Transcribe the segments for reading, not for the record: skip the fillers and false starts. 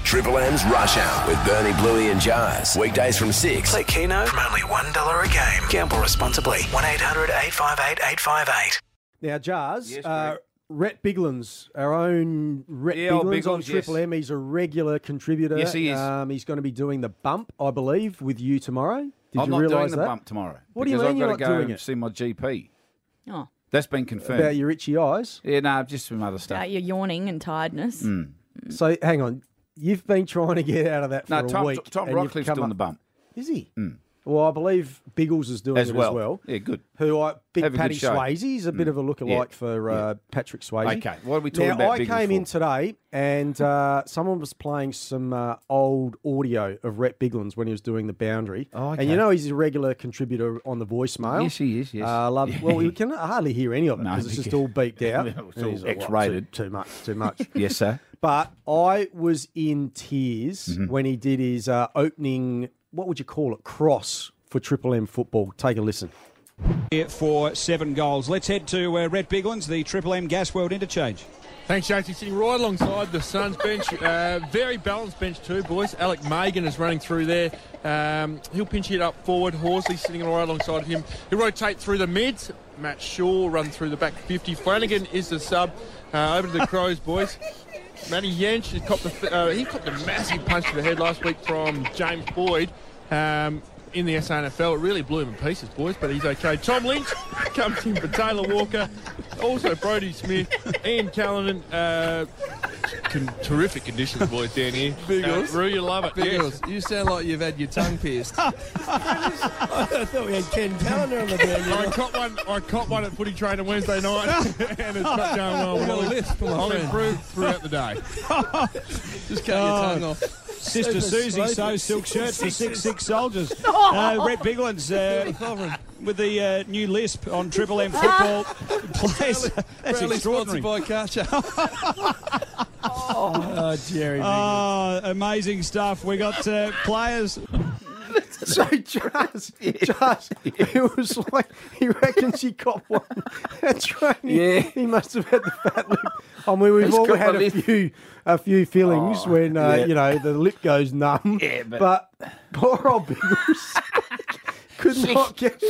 Triple M's Rush Hour with Bernie, Bluey and Jars. Weekdays from 6. Play Keno from only $1 a game. Gamble responsibly. 1-800-858-858. Now, Jars, Yes, Rhett Biglan's, our own Rhett Yeah, old Biglan's on Biggles, Triple yes. M. He's a regular contributor. Yes, he is. He's going to be doing the bump, I believe, with you tomorrow. Did I'm you not doing realise the that? bump tomorrow. What do you because mean you're I've got not to go doing it? see my GP. Oh, That's been confirmed. About your itchy eyes? Yeah, no, just some other stuff. your yawning and tiredness. So, hang on. You've been trying to get out of that for No, a week. Tom and you've Rockcliffe's come doing up- the bump Is he? Well, I believe Biggles is doing as it well. as well. Yeah, good. Who big Have a good Paddy show. Swayze. He's a bit of a lookalike for Patrick Swayze. Okay, what are we talking now, about I Biggles came in for? today and someone was playing some old audio of Rhett Biglan's when he was doing the boundary. Oh, okay. And you know he's a regular contributor on the voicemail. Yes, he is, yes. Well, we can hardly hear any of it No, because it's just because- all beeped out. It's all And he's like, X-rated. Too much. Yes, sir. But I was in tears Mm-hmm. when he did his opening, what would you call it, cross for Triple M football. Take a listen. For 7 goals. Let's head to Rhett Biglan's, the Triple M Gas World Interchange. Thanks, Jake. He's sitting right alongside the Suns bench. Very balanced bench too, boys. Alec Megan is running through there. He'll pinch it up forward. Horsley sitting right alongside him. He'll rotate through the mids. Matt Shaw will run through the back 50. Flanagan is the sub. Over to the Crows, boys. Matty Yench he copped a massive punch to the head last week from James Boyd. In the SANFL, it really blew him in pieces, boys, but he's okay. Tom Lynch comes in for Taylor Walker, also Brodie Smith, Ian Callanan. Terrific conditions, boys, down here. Biggles. Rue, you love it. Biggles, you sound like you've had your tongue pierced. I thought we had Ken Callender on the band. I caught one at footy trainer Wednesday night, and it's not going well. You got a lisp, my I'll friend. improve throughout the day. Just cut your tongue off. Sister Susie sews silk shirts for 6 soldiers. Rhett Biglan's with the new lisp on Triple M football plays. That's Proudly extraordinary. sponsored by Karcher. Oh, Jerry. Oh, amazing stuff. We got players. So, Jazz, it was like, he reckons he got one. That's right. He must have had the fat lip. I mean, we've all had a few feelings when, you know, the lip goes numb. Yeah, but poor old Biggles could not get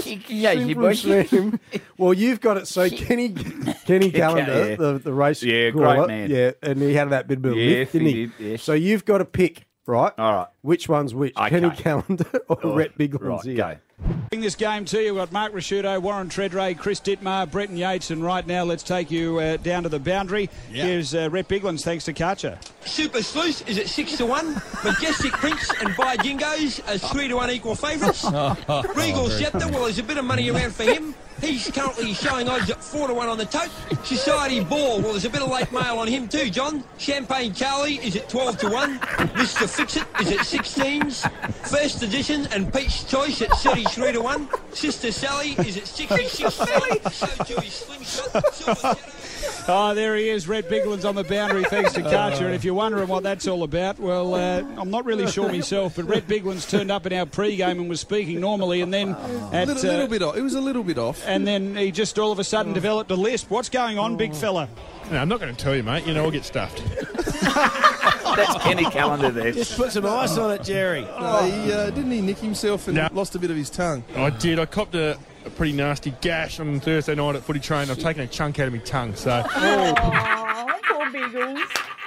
him. Well, you've got it. So Kenny Callender, the race great man. Yeah, and he had that bit of a lift, didn't he? Did, yes. So you've got to pick. Right? All right. Which one's which? Okay. Kenny Callender or Rhett Biglan's Right, here? go. In this game too, you've got Mark Rasciuto, Warren Treadray, Chris Dittmar, Bretton Yates, and right now let's take you down to the boundary. Here's Rhett Biglan's thanks to Karcher. Super Sleuth is at 6-1. Majestic Prince and By Jingoes as 3-1 equal favourites. Regal Scepter, well, there's a bit of money around for him. He's currently showing odds at 4-1 on the tote. Society Ball, well, there's a bit of late mail on him too, John. Champagne Charlie is at 12-1. Mr. Fix-It is at 16s. First Edition and Peach Choice at 33-1. Sister Sally is at 66. So too is Slingshot. Silver Shadow. Oh, there he is, Rhett Biglan's on the boundary thanks to Karcher. And if you're wondering what that's all about, well, I'm not really sure myself, but Rhett Biglan's turned up in our pre-game and was speaking normally, and then It was a little bit off. And then he just all of a sudden developed a lisp. What's going on, big fella? No, I'm not going to tell you, mate. You know, I'll get stuffed. That's Kenny Callender there. Just put some ice on it, Jerry. Didn't he nick himself and lost a bit of his tongue? I did. I copped a pretty nasty gash on Thursday night at footy train. I've taken a chunk out of my tongue, so... Oh, poor Biggles.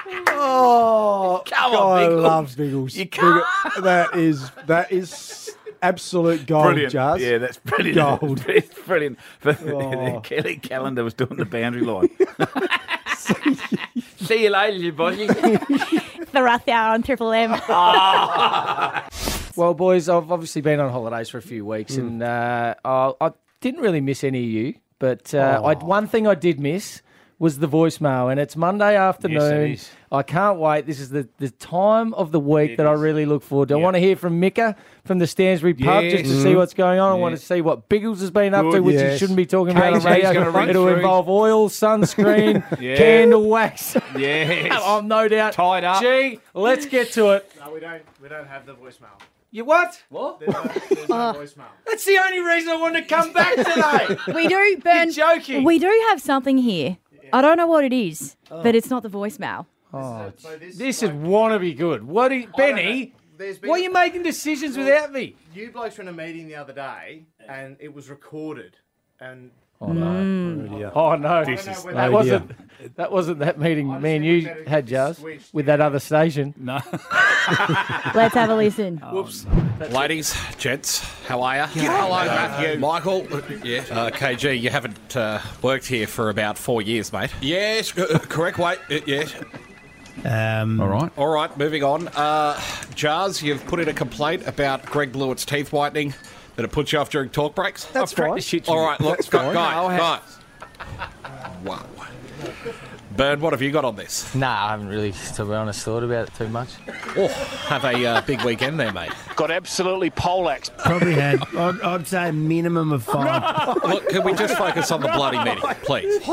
Oh, Come on, I Biggles. love Biggles. You can't. That is absolute gold, Brilliant. Jazz. Yeah, that's brilliant. Gold. It's brilliant. But Oh. Kelly Callender was doing the boundary line. See you later, you body. The Ruth Hour on Triple M. Well, boys, I've obviously been on holidays for a few weeks, and I didn't really miss any of you. But one thing I did miss was the voicemail, and it's Monday afternoon. Yes, it is. I can't wait. This is the time of the week that I really look forward to. I want to hear from Mika from the Stansbury pub just to see what's going on. I want to see what Biggles has been up to, which he shouldn't be talking about on KJ's gonna radio. run It'll through. involve oil, sunscreen, Yeah. candle wax. Yes. I'm no doubt. Tied up. Gee, let's get to it. No, we don't have the voicemail. You what? There's no voicemail. That's the only reason I wanted to come back today. We do, Ben. You're joking. We do have something here. I don't know what it is, but it's not the voicemail. Oh, this is wannabe good. What, Benny? Why are you making decisions without me? You blokes were in a meeting the other day, and it was recorded. And Oh no! Oh no! That wasn't that meeting me and you had, Jazz, with that other station. No. Let's have a listen. Whoops. Ladies, gents, how are you? Hello, Matthew. Michael, KG, you haven't worked here for about 4 years, mate. Yes, correct. Wait, yes. All right, moving on. Jazz, you've put in a complaint about Greg Blewett's teeth whitening. That it puts you off during talk breaks? That's fine. All right, look, guys. Wow. Bern, what have you got on this? Nah, I haven't really, to be honest, thought about it too much. Oh, have a big weekend there, mate. Got absolutely poleaxed. Probably had, I'd say a minimum of 5. Look, can we just focus on the bloody meeting, please?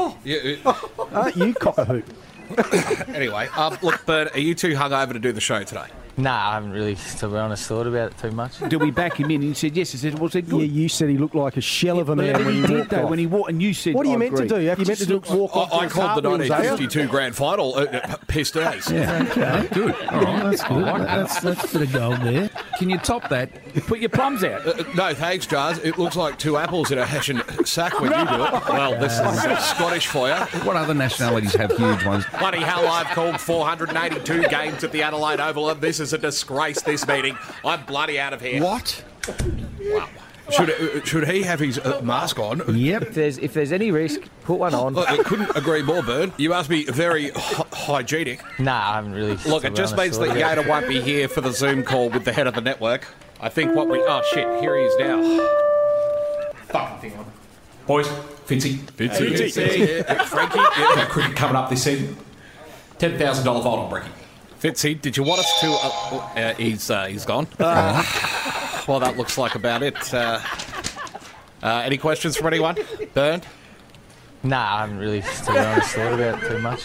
You cock a hoop. Anyway, look, Bern, are you too hungover to do the show today? Nah, I haven't really, to be honest, thought about it too much. Did we back him in? He said yes. I said, was it good? Yeah, you said he looked like a shell of a man when he walked off. When he walked, and you said, what are you I meant agree. to do? You meant to walk off. I called the 1952 grand final pissed ace. Yeah, okay, good. All right, that's good. That's a bit of gold there. Can you top that? Put your plums out. No, thanks, Jazz. It looks like 2 apples in a hessian sack when you do it. Well, this is Scottish for you. What other nationalities have huge ones? Bloody hell, I've called 482 games at the Adelaide Oval, and this is a disgrace, this meeting. I'm bloody out of here. What? Wow. Should he have his mask on? Yep. If there's any risk, put one on. I couldn't agree more, Bern. You must be very hygienic. Nah, I haven't really. Look, it just means that Gator won't be here for the Zoom call with the head of the network. I think what we... Oh, shit. Here he is now. Fucking thing on. Boys, Fitzy. Yeah, Frankie. Yeah. Cricket coming up this season. $10,000 vote on Brecky. Fitzy, did you want us to... he's gone. Well, that looks like about it. Any questions from anyone? Bern? Nah, I haven't really, to be honest, thought about it too much.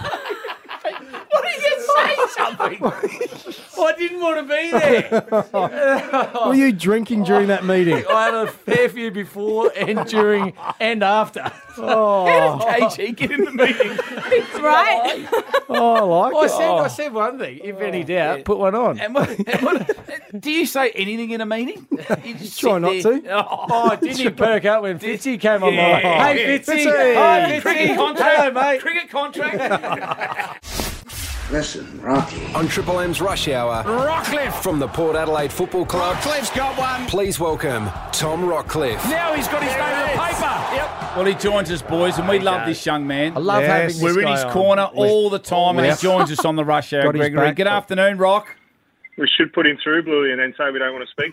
What did you say something? I didn't want to be there. Were you drinking during that meeting? I had a fair few before and during and after. Oh, How did KG get in the meeting? Right? oh I like it. I said one thing. If any doubt, put one on. And what, do you say anything in a meeting? You just Try not to. Oh, didn't he perk up when Fitzy came on my... Hey, Fitzy! Fitzy. Hi, Fitzy! Cricket contract. Hello, mate. Cricket contract. Listen, Rocky. On Triple M's Rush Hour. Rockcliffe. From the Port Adelaide Football Club. Rockcliffe's got one. Please welcome Tom Rockcliffe. Now he's got his name on the paper. Yep. Well, he joins us, boys, and we love this young man. I love having this We're in guy his on. corner all the time, and he joins us on the Rush Hour, Got his Gregory. back. Good afternoon, Rock. We should put him through, Bluey, and then say we don't want to speak.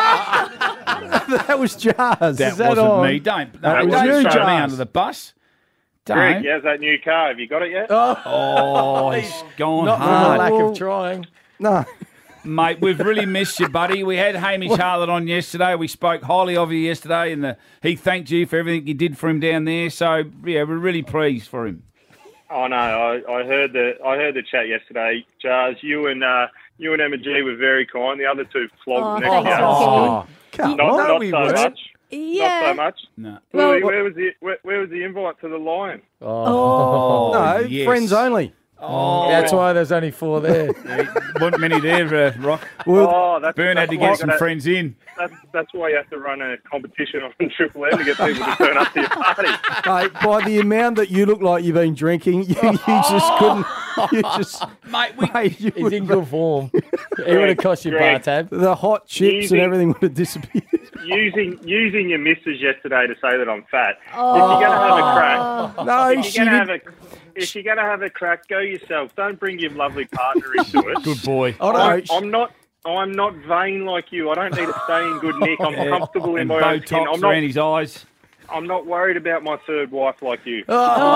That was Jazz. That Is that wasn't on? me. Don't was don't you, throw me Jazz. under the bus. Don't. Greg, how's that new car? Have you got it yet? Oh, he's gone Not for the hard. lack of trying. No. Mate, we've really missed you, buddy. We had Hamish Harlett on yesterday. We spoke highly of you yesterday, and he thanked you for everything you did for him down there. So, yeah, we're really pleased for him. Oh no, I heard the chat yesterday, Jazz. You and Emma G were very kind. The other two flogged the next thanks, hour. Rocky. Come Not on. so much. Yeah. Not so much. No. Bluey, Well- where was the invite to the Lion? Oh. No, yes. friends only. Oh, That's why there's only 4 there. wasn't many there, Rock. Oh, that's Bern had to that's why get some you gotta- friends in. That's why you have to run a competition on Triple M to get people to turn up to your party. Mate, by the amount that you look like you've been drinking, you just couldn't. You just, mate, you He's would- in good form. He would have cost you bar Greg. tab. the hot chips and everything would have disappeared. Using your missus yesterday to say that I'm fat. If you're gonna have a crack, No, if she you're gonna didn't. if you're gonna have a crack, go yourself. Don't bring your lovely partner into it. Good boy. I don't know. I'm not vain like you. I don't need to stay in good nick. I'm comfortable in And my own skin. Botox around his eyes. I'm not worried about my third wife like you.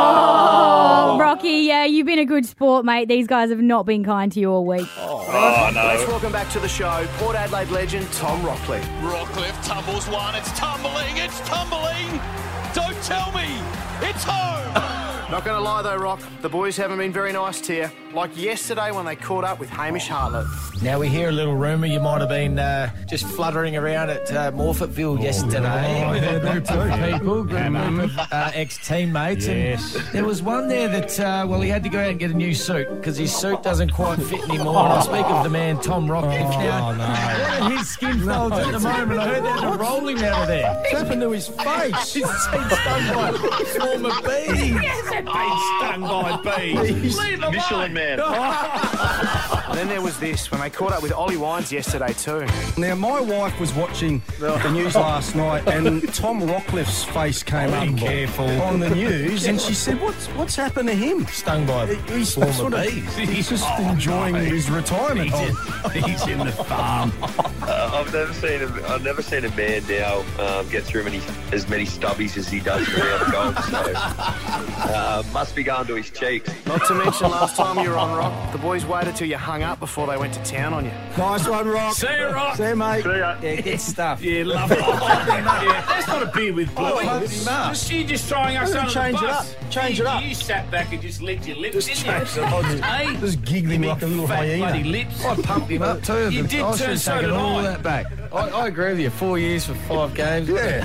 Oh, Rocky, yeah, you've been a good sport, mate. These guys have not been kind to you all week. Oh, no. Let's welcome back to the show Port Adelaide legend Tom Rockcliffe. Rockcliffe tumbles one. It's tumbling. It's tumbling. Don't tell me. It's home. Not going to lie though, Rock, the boys haven't been very nice to you. Like yesterday when they caught up with Hamish Hartlett. Now we hear a little rumour you might have been just fluttering around at Morfettville yesterday. I heard that too. People, group of ex-teammates. Yes. And there was one there that, he had to go out and get a new suit because his suit doesn't quite fit anymore. And I speak of the man, Tom Rockcliffe. Oh, no. One of his skin folds at the moment. I heard they had to roll him out of there. What's happened to his face? He's been stung by former bees. Been stung by bees. Michelin man. And then there was this, when they caught up with Ollie Wines yesterday too. Now, my wife was watching the news last night and Tom Rockcliffe's face came up on the news and she said, what's happened to him? Stung by he's former bees. He's just enjoying his retirement. He's in the farm. I've never seen a man now get through as many stubbies as he does around the golf. So must be going to his cheeks. Not to mention last time you were on, Rock, the boys waited till you hung up before they went to town on you. Nice one, Rock. See you, Rock. See you, mate. See ya. Yeah, good stuff. Yeah, love it. Yeah, that's not a beer with Bluey. You just throwing us under Change the it bus. up. Change it up. You sat back and just licked your lips, Just didn't change you? it up. Just giggling like a little Fat hyena. bloody lips. I pumped him up too. You did I too, should have so taken did all I. that back. I agree with you. 4 years for 5 games. Yeah.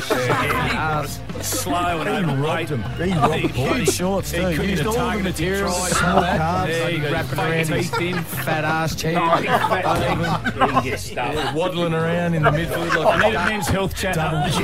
Slow and He robbed him. He robbed the boys. Huge shorts too. He couldn't Used have all the targeted materials. the try. Small Small calves. calves. He wrapped it around his fat ass cheek. He can get stuff. Waddling around in the midfield like I need a men's health chat.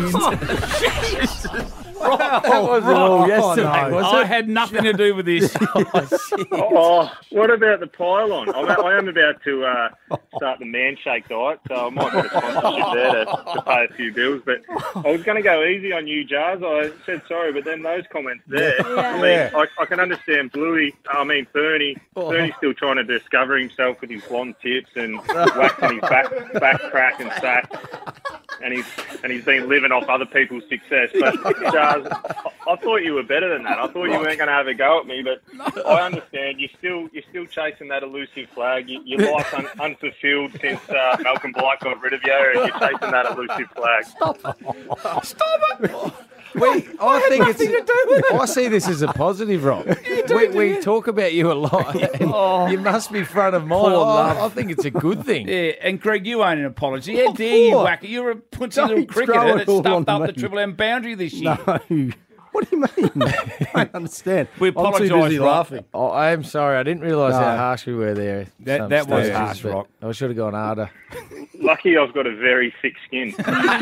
That wasn't all yesterday, was I it? had nothing to do with this. Oh, what about the pylon? I am about to start the man shake diet, so I might get a sponsorship there to pay a few bills. But I was going to go easy on you, Jars. I said sorry, but then those comments there. I can understand Fernie. Fernie's still trying to discover himself with his blonde tips and waxing his back crack and sack. And he's been living off other people's success. But Jars, I thought you were better than that. I thought you weren't going to have a go at me, but I understand you're still chasing that elusive flag. Your life's unfulfilled since Malcolm Blight got rid of you, and you're chasing that elusive flag. Stop it. I think it's. I see this as a positive, Rob. We talk about you a lot. And you must be front of mind. I think it's a good thing. Yeah, and Greg, you own an apology. How dare you whack it? You're a punchy little cricketer that stuffed up the Triple M boundary this year. No. What do you mean? I don't understand. We apologise, laughing. Oh, I am sorry. I didn't realise how harsh we were there. That was harsh, Rock. I should have gone harder. Lucky I've got a very thick skin.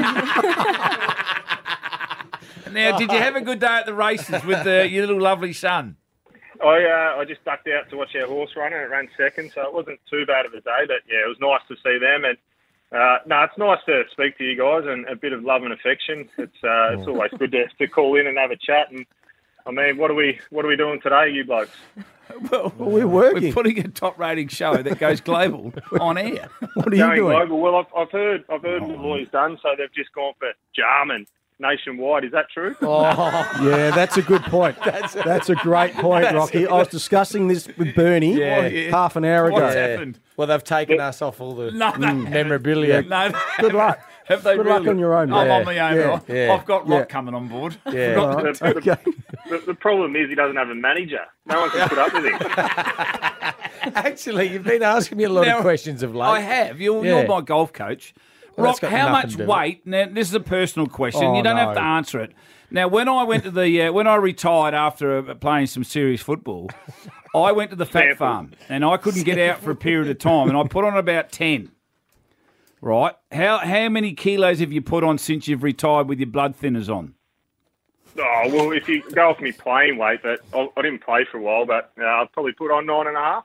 Now, did you have a good day at the races with your little lovely son? I just ducked out to watch our horse run, and it ran second, so it wasn't too bad of a day. But yeah, it was nice to see them, and it's nice to speak to you guys and a bit of love and affection. It's always good to call in and have a chat. And I mean, what are we doing today, you blokes? Well, we're working. We're putting a top-rating show that goes global on air. What are you doing? Global? Well, I've heard what Lloyd's done, so they've just gone for Jarman nationwide. Is that true? Yeah, that's a good point. That's a great point, Rocky. I was discussing this with Bernie half an hour ago. What's happened? Well, they've taken us off all the No, memorabilia. No, Good luck. Have they Good really? luck on your own. I'm on my own. Yeah. Right? Yeah. I've got Rock coming on board. Yeah. All right, okay. The problem is he doesn't have a manager. No one can put up with him. Actually, you've been asking me a lot of questions of late. I have. You're my golf coach. Well, Rock, that's got how nothing much to do with weight? Now, this is a personal question. Oh, you don't have no. to answer it. Now, when I went to the when I retired after playing some serious football, I went to the fat farm and I couldn't get out for a period of time, and I put on about 10. Right? How many kilos have you put on since you've retired with your blood thinners on? Oh, well, if you go off me playing weight, but I didn't play for a while, but I've probably put on 9.5.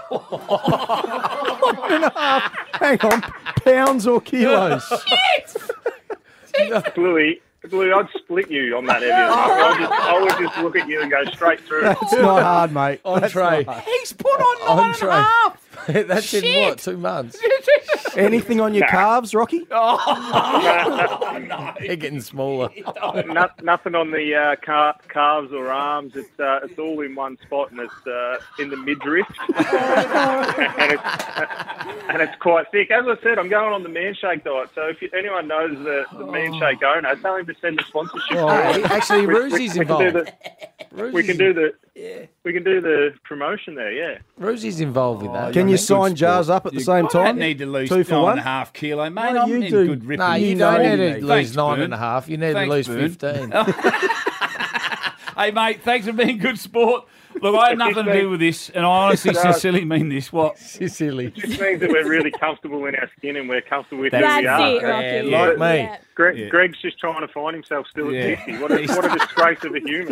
9.5. Hang on, pounds or kilos? Bluey, I'd split you on that heavy. I would just look at you and go straight through. That's not hard, mate. Entree. He's put on 9.5. That's in what, 2 months? Anything on your calves, Rocky? No. They're getting smaller. Nothing on the calves or arms. It's all in one spot, and it's in the midriff. And and it's quite thick. As I said, I'm going on the Manshake diet. So if anyone knows the Manshake owner, tell him to send a sponsorship. Actually, Rosie's involved. We can do the promotion there. Yeah, Rosie's involved with that. Can you sign Jars up at the same I time? don't need to lose 2 for 1. 9.5 kilo, mate. No, I'm you in do. good ripping. No, you don't need to lose 9.5. You need to lose Burn. 15. Hey, mate, thanks for being good sport. Look, I had nothing to do with this, and I honestly sincerely mean this. What? Sincerely. It just means that we're really comfortable in our skin and we're comfortable with who That's we are. it, Rocky. Yeah, like me. Yeah. Greg's just trying to find himself still at 50. What a disgrace of a human.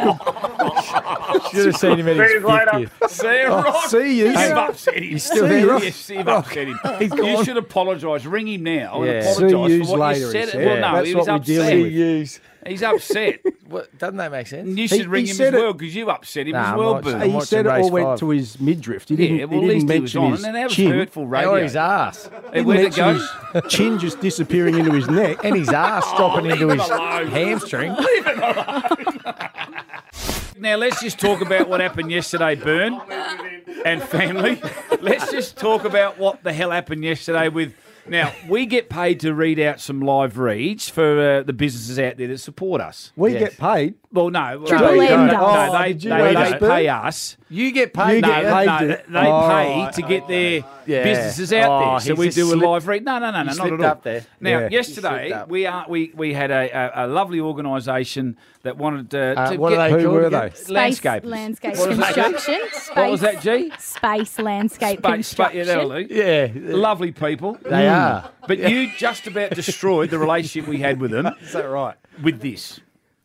Should have seen him at his See you later. 50th. See you, Rock. See you. You've upset him. He's still there, Rock? Yes, you've upset him. You should apologise. Ring him now Yeah. and See apologise yous for what later, you he said. said. Well, no, That's he was what we're dealing upset. with. He's upset. What, doesn't that make sense? You should He ring him said as it- well because you upset him Nah, as I'm well, watching- Boo. I'm He watching said it race all went 5. to his midriff. He didn't, Yeah, well, he at least didn't he was mention on, his and that was chin. hurtful radio. Or his ass. Hey, He where'd it mentioned go? his chin just disappearing into his neck. And his ass dropping into his alone. hamstring. Leave it alone. Now, let's just talk about what happened yesterday, Bern and family. Let's just talk about what the hell happened yesterday with... Now, we get paid to read out some live reads for the businesses out there that support us. We get paid. Well, no. Triple no, M no, does. they Did you know that, pay Bert? us. You get paid. You get paid. They pay to get their Yeah. businesses out Oh, there. So he's we just do a slipped- live read. No, not slipped at all. up there. Now, Yeah. yesterday He slipped up. we had a lovely organisation that wanted to What get are they Who called were again? they? Space landscapers. landscape What was that, G? construction. What was that, G? Space landscape Yeah, construction. that'll do. Yeah. Lovely people. They are. But you just about destroyed the relationship we had with them Is that right? with this.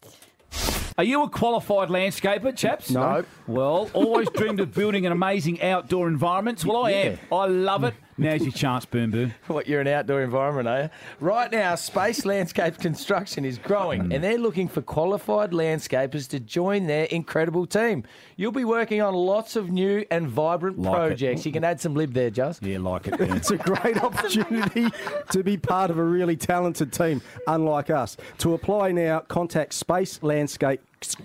Are you a qualified landscaper, chaps? No. Well, always dreamed of building an amazing outdoor environments? Well, I am. I love it. Now's your chance, Boom Boom. What, you're an outdoor environment, are you? Right now, Space Landscape Construction is growing and they're looking for qualified landscapers to join their incredible team. You'll be working on lots of new and vibrant Like it. projects. You can add some lib there, Just. Yeah, like it. Yeah. It's a great opportunity to be part of a really talented team, unlike us. To apply now, contact Space Landscape.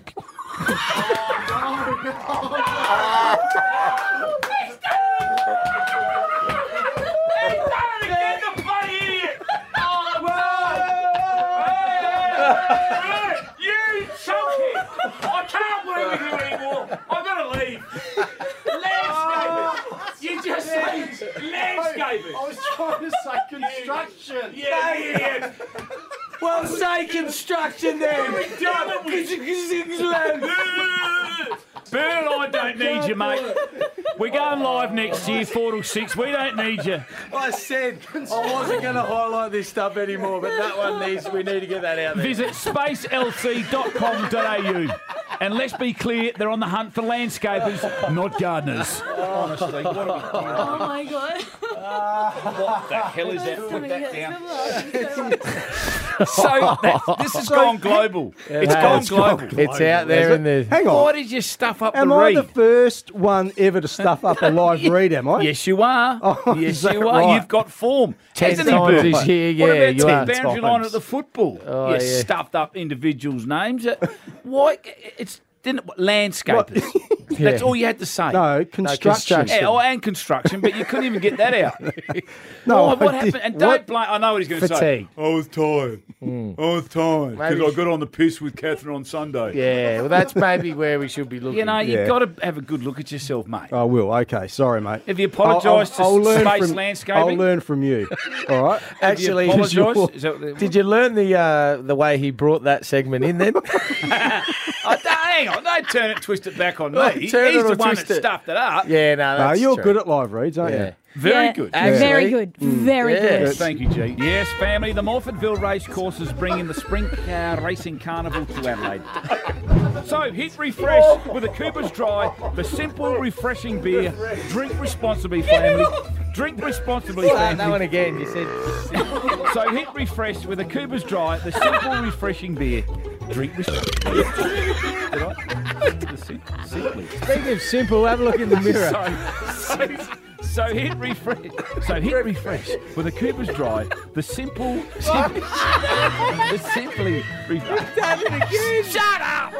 You chunkhead! I can't work with you anymore. I've got to leave. Landscapers. You just said landscapers. I was trying to say construction. Yeah. Well, say construction then. Bern, I don't need you, mate. We're going live next year, 4 till 6. We don't need you. I said I wasn't going to highlight this stuff anymore, but that one we need to get that out there. Visit spacelc.com.au. And let's be clear, they're on the hunt for landscapers, not gardeners. Honestly, what are we doing? Oh my god. What the hell is that? Put that down. So this has gone global. It's gone global. It's out there in the... Hang on. Why did you stuff up Am the I read? the first one ever to stuff up a live read, am I? Yes, you are. Oh, yes, is that you are. right? You've got form. 10 Hasn't he, times Bert? this year, What yeah, about you are 10 boundary line times. at the football? Oh, you yeah. stuffed up individuals' names. Why? It's landscapers. Yeah. That's all you had to say. No, construction. Yeah, and construction, but you couldn't even get that out. No, what I happened? did- And don't what- blame. I know what he's going to say. Fatigue. I was tired. I was tired because Maybe- I got on the piss with Catherine on Sunday. Yeah, well, that's maybe where we should be looking. You know, Yeah. you've got to have a good look at yourself, mate. I will. Okay, sorry, mate. Have you apologised to learn Space from- Landscaping? I'll learn from you. All right. Actually, Have you apologised? Is that- did you learn the way he brought that segment in then? Hang on, don't turn it, twist it back on me. Oh, He's turn it the or one twist that it. stuffed it up. Yeah, no, No, that's you're true. good at live reads, aren't Yeah. you? Very Yeah, good. Very good. Very Yeah. good. Thank you, G. Yes, family, the Morfordville Racecourse is bringing the Spring Car Racing Carnival to Adelaide. So, hit refresh with a Cooper's Dry, the simple, refreshing beer. Drink responsibly, family. Drink responsibly, Start that one family. again. You said So, hit refresh with a Cooper's Dry, the simple, refreshing beer. Drink responsibly. Did I? Simply. Speaking of simple, have a look in the mirror. So hit refresh. So hit refresh with a Cooper's Dry. The simply Shut up!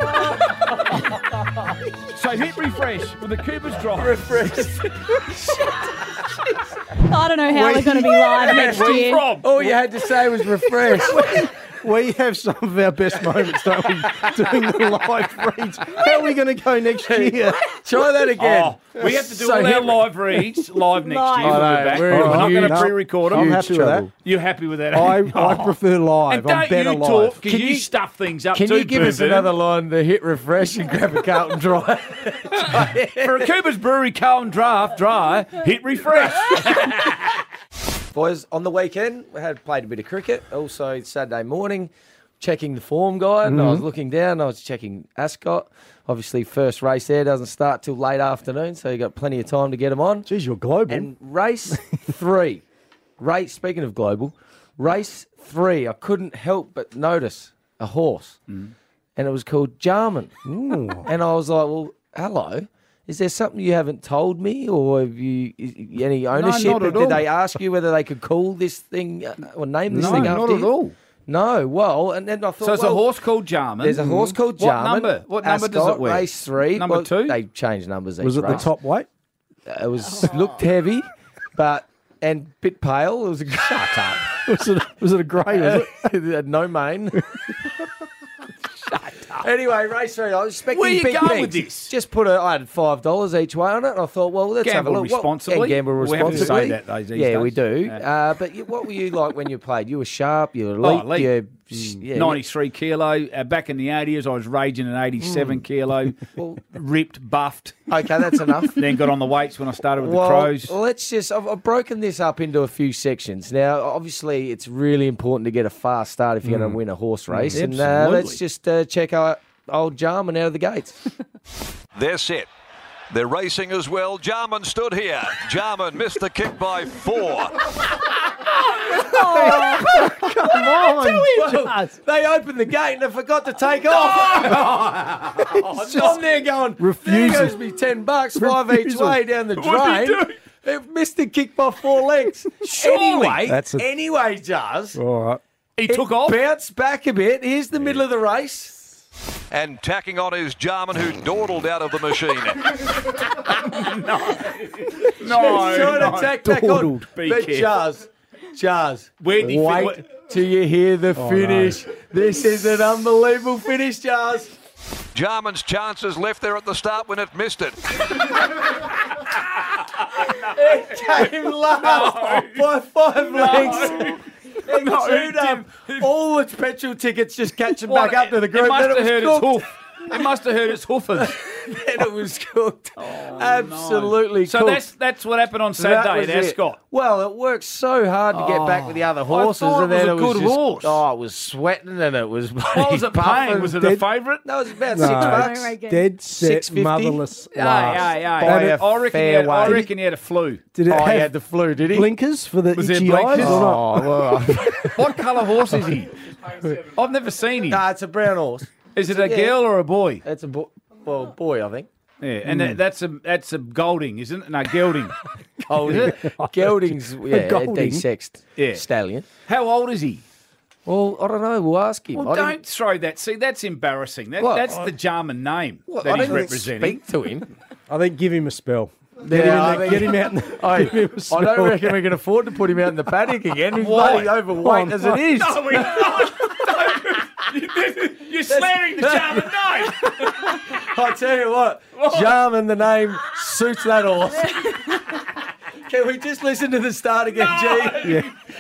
So hit refresh with a Cooper's Dry. Oh, I don't know how we're going to be live next year. All you had to say was refresh. We have some of our best moments, don't we, doing the live reads. How are we going to go next year? Try that again. Oh, we have to do all our live reads live next year. We'll be back. We're We're not going to huge- pre-record them. I'm happy with that. You're happy with that? I prefer live. And don't I'm better you live. talk, because you stuff things up Can too, you give us Boom Boom. another line to hit refresh and grab a Carlton Dry? For a Cooper's Brewery Carlton Draft Dry, hit refresh. Boys, on the weekend, we had played a bit of cricket. Also, Saturday morning, checking the form guide. And I was looking down, I was checking Ascot. Obviously, first race there doesn't start till late afternoon, so you got plenty of time to get them on. Geez, you're global. And race 3. Speaking of global, race 3, I couldn't help but notice a horse. And it was called Jarman. And I was like, well, hello. Is there something you haven't told me, or have you any ownership? not at Did all. they ask you whether they could call this thing or name this thing after not you? at all. No, well, and then I thought, So it's a horse called Jarman. There's a horse called Jarman. What number does Ascot, it wear? Race 3. Number 2? They changed numbers each Was it the race. top weight? It was looked heavy, but and bit pale. It was a shut up. Was it a grey? Was it? It had no mane. Anyway, race 3. I was expecting Where you big going things. with this? Just I had $5 each way on it, and I thought, well, let's Gamble have a look. responsibly. Gamble We have to responsibly. say that these yeah, days. we do. Yeah. But what were you like when you played? You were sharp. You were elite. elite. 93 kilo. Back in the 80s, I was raging at 87 kilo. Ripped, buffed. Okay, that's enough. Then got on the weights when I started with the Crows. Let's just. I've broken this up into a few sections. Now, obviously, it's really important to get a fast start if you're going to win a horse race. And Absolutely. let's just check out old Jarman out of the gates. They're set. They're racing as well. Jarman stood here. Jarman missed the kick by 4. Come on. Well, they opened the gate and they forgot to take off. I'm there going, Refusal. there goes me $10, 5 each Refusal. way down the What'd he drain. It missed the kick by 4 legs. Surely. Anyway, Jars. All right. He took off. Bounced back a bit. Here's the middle of the race. And tacking on is Jarman, who dawdled out of the machine. Trying to tack back on. Dawdled. Be But careful. Jars, Where did he wait till you hear the finish. This is an unbelievable finish, Jars. Jarman's chances left there at the start when it missed it. It came last by 5 legs. It chewed up all its petrol tickets just catching back up to the group. It must Then have heard its cooked. hoof. It must have heard its hoofers. Then it was cooked. Absolutely So cooked. that's what happened on That Saturday was at it. Ascot. Well, it worked so hard to get back with the other horses, thought and it was then a it was good just, horse. Oh, it was sweating and it was. What was it paying? Was it a favourite? No, it was about No. $6. Dead set, $6.50. motherless Yeah, last. yeah, yeah. By a fair I way. reckon he had a flu. Did it Oh, have he had the flu, did he? blinkers for the Was there itchy blinkers? eyes or not? Oh, well. What colour horse is he? I've never seen him. Nah, it's a brown horse. Is it a girl or a boy? It's a boy, I think. Yeah, and that's a Golding, isn't it? No, Gelding. Golding. Gelding's, yeah, Golding. a desexed stallion. How old is he? Well, I don't know. We'll ask him. Well, I don't throw that. See, that's embarrassing. What? That's the Jarman name Well, that I he's didn't representing. speak to him. I think give him a spell. Yeah, Get him out. In the, I give him a don't spell. reckon we can afford to put him out in the paddock again. He's Why? bloody overweight as it is. No, we're not. You're slandering the Jarman name. I tell you what, Jarman, the name suits that horse. Can we just listen to the start again, G?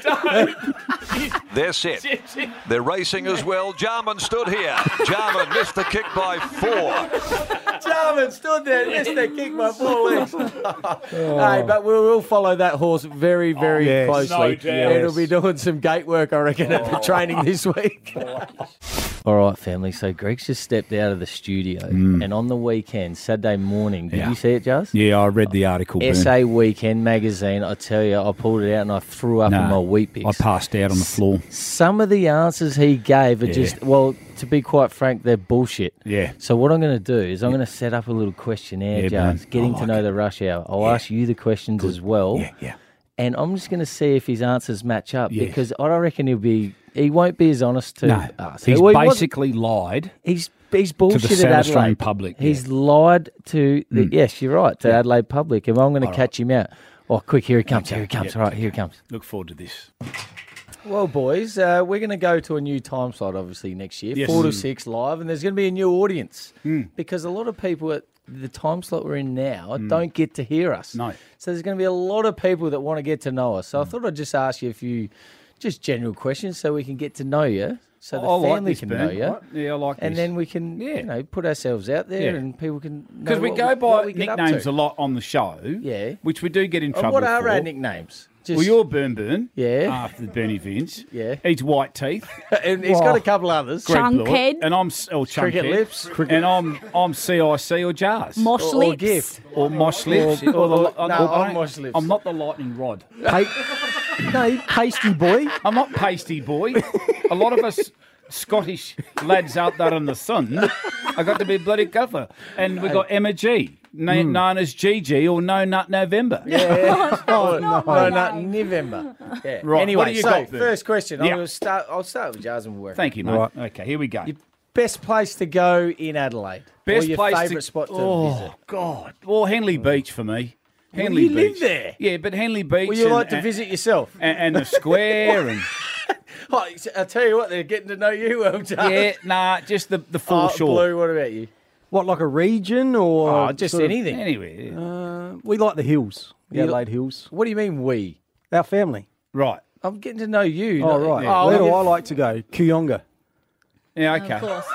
Yeah. They're set. They're racing as well. Jarman stood here. Jarman missed the kick by 4. Jarman stood there, missed that kick by 4 legs. Hey, but we will follow that horse very, very yes. closely. No doubt. It'll be doing some gate work, I reckon, at the training this week. All right, family. So Greg's just stepped out of the studio, and on the weekend, Saturday morning, did you see it, Juz? Yeah, I read the article. SA Weekend magazine. I tell you, I pulled it out and I threw up in my wheat bix. I passed out on the floor. Some of the answers he gave are just, well, to be quite frank, they're bullshit. Yeah. So what I'm going to do is I'm going to set up a little questionnaire, Yeah, Juz, man. getting I to like know it. the rush hour. I'll ask you the questions as well. Yeah. And I'm just going to see if his answers match up Yes. because I don't reckon he won't be as honest to No, us. he's Well, he wasn't- basically lied. He's bullshitted to the South Adelaide Australian public. He's lied to the yes, you're right, to Adelaide public, and I'm going to catch him out. Oh, quick, here he comes, Okay, here he comes. yep. All right, here he comes. Look forward to this. Well, boys, we're going to go to a new time slot, obviously, next year, Yes. 4 to 6 live, and there's going to be a new audience because a lot of people at the time slot we're in now don't get to hear us. No. So there's going to be a lot of people that want to get to know us. So I thought I'd just ask you a few just general questions so we can get to know you, so the I like family this, can Ben. know you. Right. Yeah, I like And this. then we can, put ourselves out there Yeah. and people can know Because we what go what by we get up nicknames to. a lot on the show, which we do get in And trouble what are for. our nicknames? Well, you're Burn, Yeah. after the Bernie Vince. Yeah. He's White Teeth. And he's got a couple others. Greg Chunkhead. Blewett. And I'm Cricket Chunkhead. Lips. And I'm CIC or Jars. Mosh Or lips. Gift. Or Mosh Lips. I'm Mosh Lips. I'm not the lightning rod. No, pasty boy. I'm not pasty boy. A lot of us Scottish lads out there in the sun, I got to be bloody cover. And we got Emma G, known as GG or No Nut November. Yeah. Oh, no, no. not November. Yeah. Right, Anyway, what do you so got, Ben? first question. Yeah. I'll start with Jars and work. Thank you, mate. Right. Okay, here we go. Best place to go in Adelaide. Best or your place favourite to spot to oh, visit. God. Well, Henley Beach for me. Well, Henley you Beach. live there. Yeah, but Henley Beach. Well, you and- like to visit yourself. and the square and Oh, I tell you what, they're getting to know you well, Jars. yeah, nah, just the foreshore. Blue, what about you? What, like a region or just sort of- anything. Anyway, yeah. we like the hills, the You- Adelaide Hills. What do you mean we? Our family. Right. I'm getting to know you. Oh, not- right. Oh, Where do yeah. I like to go? Kooyonga. Yeah, okay. Of course.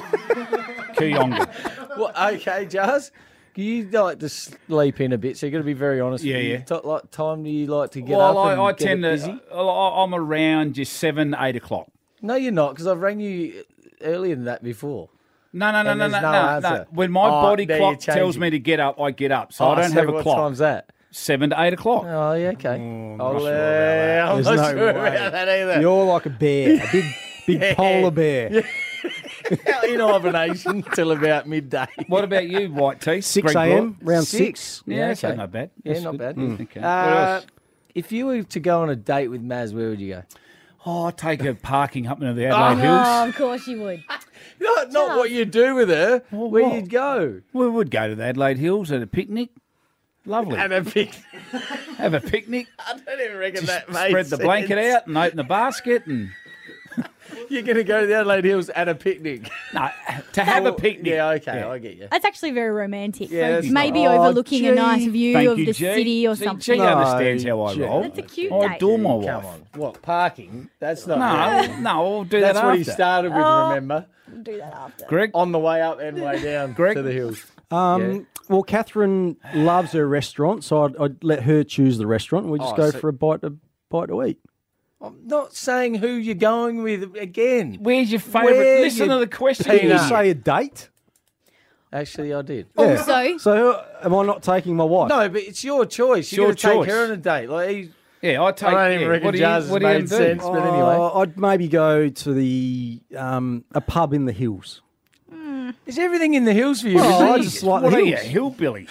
Kooyonga. Well, okay, Jars. You like to sleep in a bit, so you've got to be very honest. Yeah, with me. yeah. What time do you like to get Well, up and I get tend it to. busy? I'm around just 7, 8 o'clock. No, you're not, because I've rang you earlier than that before. No. And there's no answer. When my Oh, body there clock you're tells changing. me to get up, I get up. So I don't so have a what clock. time's that? 7 to 8 o'clock. Oh, yeah, okay. I'm I'm not sure about not There's no sure way. about that either. You're like a bear, a big Yeah. polar bear. in hibernation till about midday. What about you, White Teeth? 6 Greg a.m. Blewett? around 6. Yeah, that's okay. not bad. Yeah, That's not good. bad. Okay. What Uh, else? if you were to go on a date with Maz, where would you go? Oh, I'd take her parking up into the Adelaide Hills. Oh, of course you would. Not what you do with her. Well, where what? you'd go? We would go to the Adelaide Hills at a picnic. Lovely. And a picnic. Have a picnic. I don't even reckon Just that made spread the blanket sense. out and open the basket and You're going to go to the Adelaide Hills at a picnic. no, to have a picnic. Yeah, okay, Yeah. I get you. That's actually very romantic. Yeah, that's Maybe nice. overlooking a nice view Thank of you, the G. city or See, something. G understands how I G. roll. That's a cute I date. adore my Come wife. on. What, parking? That's not No, I'll do That's that what after. he started with, Oh. remember? Do that after. Greg? On the way up and way down Greg? to the hills. Well, Catherine loves her restaurant, so I'd let her choose the restaurant and we just Oh, go so- for a bite to eat. I'm not saying who you're going with again. Where's your favourite? Where Listen you- to the question. Did you Peanut. say a date? Actually, I did. Yeah. Also, So am I not taking my wife? No, but it's your choice. You're Your going to take choice. her on a date. Like, Yeah, I take. I don't even yeah. reckon What do Jars has what do you made do? sense, but anyway. I'd maybe go to the a pub in the hills. Is everything in the hills for you? Oh, I Is it? just like What the are you, hills. hillbilly?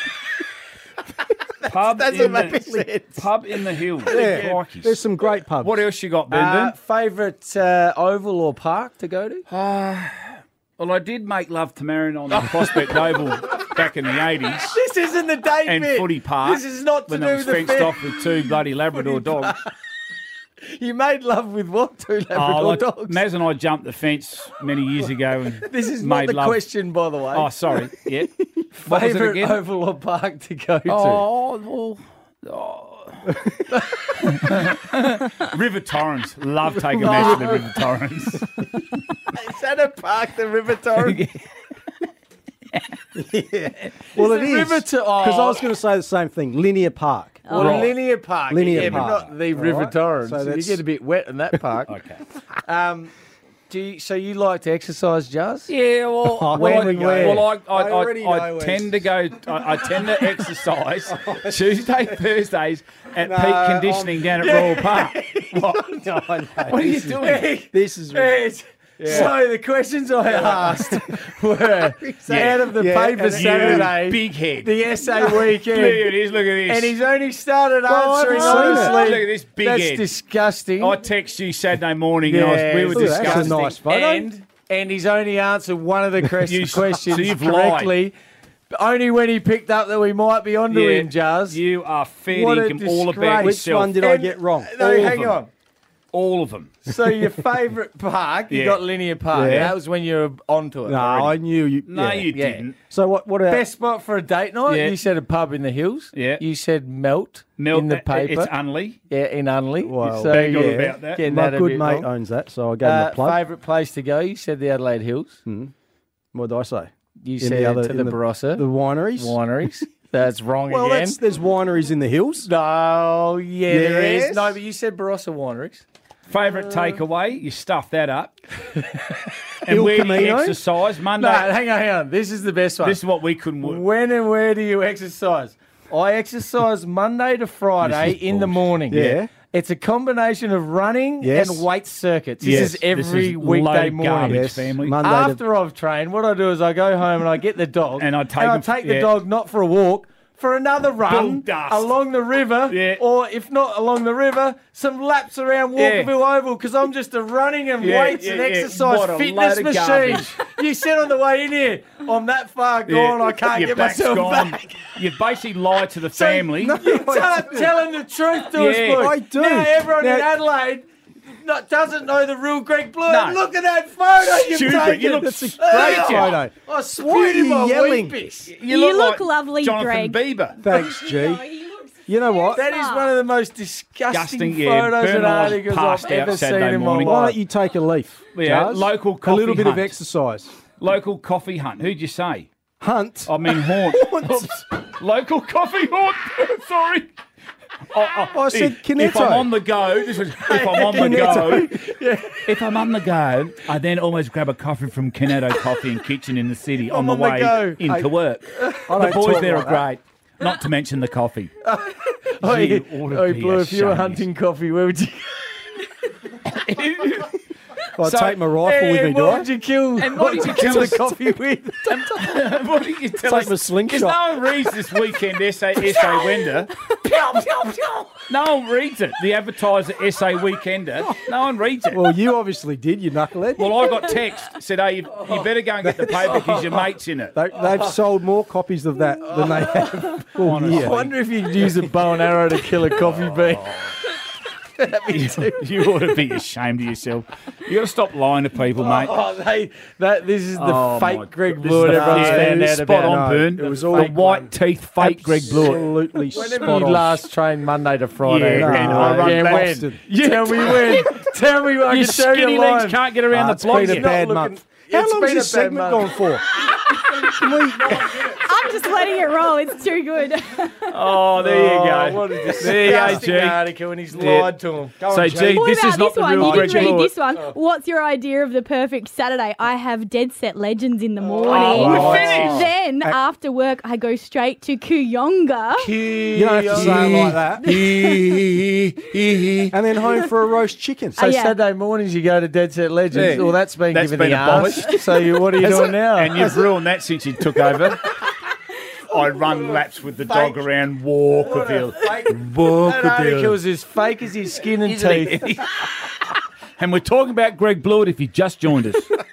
Pub doesn't in make the, sense. Pub in the hills. Yeah, Crikey. there's some great pubs. What else you got, Ben? Favourite oval or park to go to? Well, I did make love to Marion on the Prospect Oval back in the 80s. This isn't the date And bit. Footy Park. This is not to when do it was with the fenced fair. off with 2 bloody Labrador dogs. You made love with what? 2 Labrador like, dogs? Maz and I jumped the fence many years ago and This is made not the love. question, by the way. Oh, sorry. Yeah. What was it Favourite again? oval or park to go to? Oh, well. River Torrens. Love taking Maz to the River Torrens. Is that a park, the River Torrens? Well, Is it the is. River to- oh. Because I was going to say the same thing. Linear Park. Well, Right. Linear Park. Linear yeah, Park. but not the All River right. Torrens. So So you that's- get a bit wet in that park. Okay. So you like to exercise, Jazz? Yeah, well, When and where? Well, I already know I where. tend to go. I tend to exercise Tuesday, Thursdays at peak conditioning down at Royal Park. What? No, What are you doing? This is Yes. So the questions I asked were out of the paper and Saturday, Big head. the essay weekend, Look at this. Look at this. and he's only started I answering haven't seen it. honestly. Look at this big That's head. disgusting. I text you Saturday morning, and Yes. we were Look, that's a discussing. nice photo. and he's only answered one of the questions So you've correctly. Only when he picked up that we might be onto him, Jars. You are fair What a dinkum all about Which yourself. one did I get wrong? No, All of hang them. on. All of them. So your favourite park, you Yeah. got Linear Park. Yeah. That was when you were onto it. No, already. I knew you. No, yeah. you Yeah. didn't. So what about Best spot for a date night? Yeah. You said a pub in the hills. Yeah. You said Melt Milk in the paper. It's Unley. Yeah, in Unley. Well, so, bang on yeah, about that. getting my that a good bit mate wrong. owns that, so I gave him a plug. Favourite place to go? You said the Adelaide Hills. What did I say? You In said to the Barossa. the wineries. Wineries. That's wrong Well, again. there's wineries in the hills. No, there is. Yes. No, but you said Barossa Wineries. Favourite takeaway? You stuff that up. And Il where do you Camino? exercise? Monday. No, hang on. This is the best one. This is what we couldn't work. When and where do you exercise? I exercise Monday to Friday This is in the morning. Yeah. It's a combination of running Yes. and weight circuits. Yes, This is every this is weekday loaded morning. garbage, Yes. family. Monday After I've trained, what I do is I go home and I get the dog And I take him- the yeah. dog not for a walk, for another run Bull dust. along the river, Yeah. or if not along the river, some laps around Yeah. Walkerville Oval because I'm just a running and Yeah, weights yeah, and yeah. exercise What a fitness load of machine. garbage. You said on the way in here, I'm that far gone, I can't Your get back's myself gone. back. You basically lied to the So, family. Tell him the truth to us, Yeah. boys. I do. Now everyone in Now- Adelaide doesn't know the real Greg Blewett. No. Look at that photo you've Stupid. taken. You look That's a Oh, great yeah. photo. I Why are spewed in you my yelling? wheat-piss. You look like lovely, Jonathan Greg. Bieber. Thanks, G. You know what? That is one of the most disgusting Disgusting, yeah. photos and Bernard articles passed I've out ever seen Saturday in my morning. Why life. don't you take a leaf? Yeah, Jars? local a coffee little bit hunt. of exercise. Local coffee hunt. Who'd you say? Hunt. I mean haunt. Oops. Local coffee haunt. Sorry. I said If Kineto. I'm on the go, this is if I'm on the go. If I'm on the go, I then always grab a coffee from Kineto Coffee and Kitchen in the city on the on the way go. into Hey, work. I The don't boys talk there like are great. Not to mention the coffee. Oh, Gee, yeah. you ought to Oh, be Blue, if you were ashamed. hunting coffee, where would you... I So- take my rifle with me, do what I? would you kill? And what did you kill the coffee with? What did you tell Take us? my slingshot. Because no one reads this weekend SA Wender. No one reads it. The advertiser SA Weekender. No one reads it. Well, you obviously did, you knucklehead. Well, I got text said, "Hey, you better go and get the paper because your mate's in it." They've sold more copies of that than they have all Honestly. I year. wonder if you could use a bow and arrow to kill a coffee bean. You ought to be ashamed of yourself. You got to stop lying to people, mate. This is the Oh, my fake Greg God. This Blewett is the- everyone's yeah, found out spot about. on, No, Burn. it was the all white teeth fake Greg Blewett. Absolutely Whenever spot you on. last trained Monday to Friday, Yeah, and no, I run when? Boston. Tell me when. Tell me when. I Your can show you skinny a legs line. can't get around the It's block been a yet. bad Not month. looking- How It's long's been a this bad segment month. gone for? Can we... I'm just letting it roll. It's too good. Oh, there you go. What a There you go, disgusting G. article, and he's Yeah. lied to him. So, G, What this about is not this the one? real You Greg can read Blewett. this one. What's your idea of the perfect Saturday? I have dead set legends in the morning. Oh, we're finished. Then after work, I go straight to Kooyonga. You don't have to say it like that. And then home for a roast chicken. So yeah. Saturday mornings you go to Dead Set Legends. Yeah. Well, that's been That's given been the abolished. arse. So what are you doing now? And you've ruined that since you took over. I run laps with the dog around Walkerville. That article is as fake as his skin and teeth. And we're talking about Greg Blewett if you just joined us.